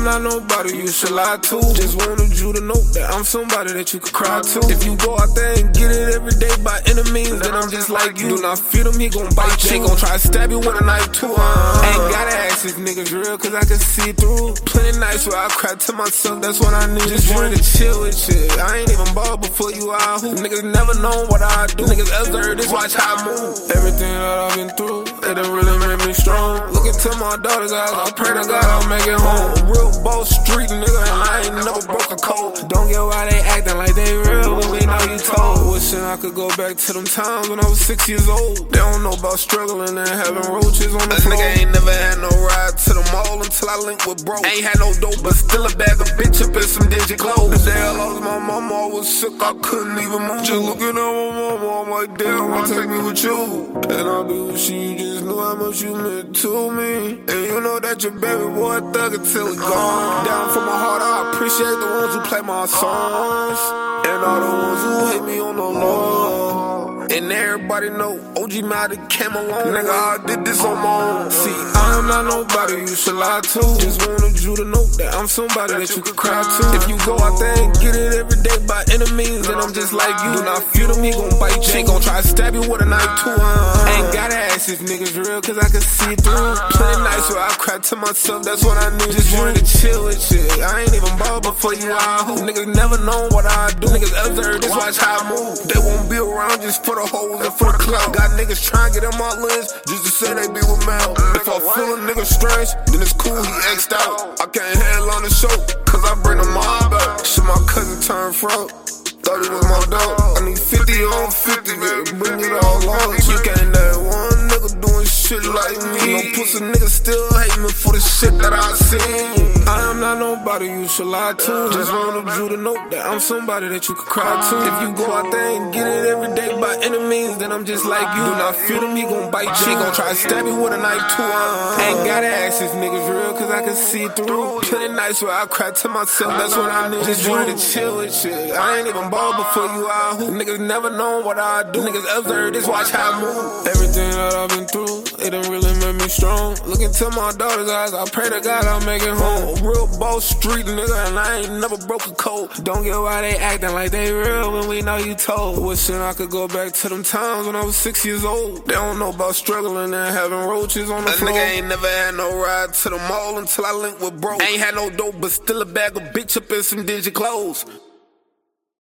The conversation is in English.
am not nobody you should lie to. Just wanted you to know that I'm somebody that you could cry to. If you go out there and get it every day by any means, then I'm just like you. Do not feed him, he gon' bite you. He gon' try to stab you with a knife too. Ain't gotta ask if niggas real, cause I can see through. Plenty nights where I cry to myself, that's what I need. Just wanted to chill with shit. I ain't even ball before you out who. Niggas never know what I do. Niggas ever heard this, watch how I move. Everything that I've been through, it done really made me strong. Look into my daughter's eyes, I pray to God I'll make it home. A real boss street nigga, and I ain't never broke a code. Don't get why they acting like they real when we know you told. Wishing I could go back to them times when I was 6 years old. They don't know about struggling and having roaches on the floor. Nigga ain't never had no ride to the mall until I linked with bro. Ain't had no dope, but still a bag of bitch up in some dingy clothes. The day I lost my mama, I was sick, I couldn't even move. Just looking at my mama, I'm like, damn, why take me with you? And I'll be with you, just know how much you meant to me. And you know that your baby boy thug until he gone. Down from my heart, I appreciate the ones who play my songs, and all the ones who hate me on the law. And everybody know OG Maddie came along. Nigga, I did this on my own. See, I am not nobody you should lie to. Just wanted you to know that I'm somebody that you could cry to. If you go out there and get it every day by any means, then I'm just like you. Do not feed him, he gon' bite you. He gon' try to stab you with a knife too. Ain't gotta ask if niggas real, cause I can see through. Plenty nights where I cry to myself, that's what I need. Just wanted to chill with shit. I ain't even ball before you out who. Niggas never know what I do. Niggas ever heard this, watch how I move. They won't be around just for the hoes and for the clout. Got niggas trying to get in my lens just to say they be with Mel. If I feel a nigga strange, then it's cool, he X'd out. I can't handle on the show, cause I bring the mob out. Shit, my cousin turned front, thought he was my dog. I need 50 on 50, man, bring it all on. You can't let one nigga doing shit like me. No pussy nigga still hate me for the shit that I seen. I am not nobody you should lie to. Just wanted you to know that I'm somebody that you could cry to. If you go out there and get it every day by any means, then I'm just like you. Do not feed him, he gon' bite you. He gon' try to stab you with a knife too. Ain't gotta ask if niggas real, cause I can see through. Plenty nights where I cry to myself, that's what I need. Just wanted to chill with shit. I ain't even ball before you out who. Niggas never know what I do. Niggas ever heard this, watch how I move. Everything that I've been through, it done really made me strong. Look into my daughter's eyes, I pray to God I'll make it home. A real boss street nigga, and I ain't never broke a code. Don't get why they acting like they real when we know you told. Wishing I could go back to them times when I was 6 years old. They don't know about struggling and having roaches on the floor. Nigga ain't never had no ride to the mall until I linked with bro. Ain't had no dope, but still a bag of bitch up in some dingy clothes.